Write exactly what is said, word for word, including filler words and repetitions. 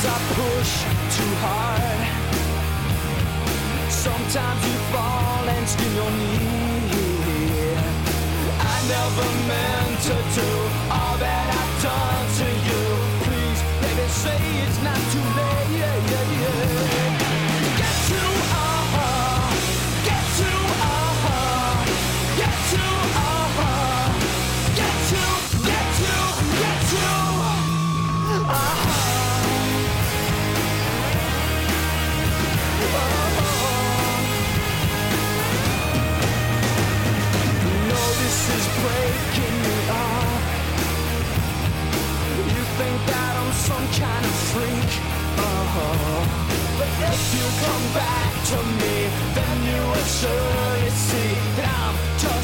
I push too hard. Sometimes you fall and skin your knee. I never meant to do all that I've done to you. Please, baby, say it's not too late. Get to, uh-huh, get to, uh-huh, get to, uh-huh, get to, get to, get to, uh-huh. This is breaking me up. You think that I'm some kind of freak, uh-huh. But if you come back to me, then you will surely see that I'm just